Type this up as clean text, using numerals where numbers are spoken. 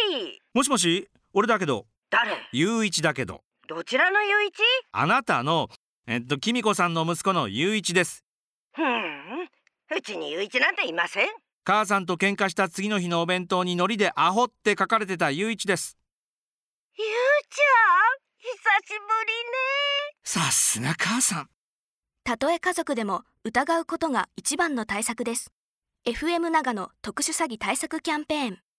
もしもし、俺だけど。 誰？ 雄一だけど。 どちらの雄一？ あなたのきみこさんの息子の雄一です。 うちに雄一なんていません。 母さんと喧嘩した次の日のお弁当に海苔でアホって書かれてた雄一です。 雄ちゃん、久しぶりね。 さすが母さん。 たとえ家族でも疑うことが一番の対策です。FM 長野特殊詐欺対策キャンペーン。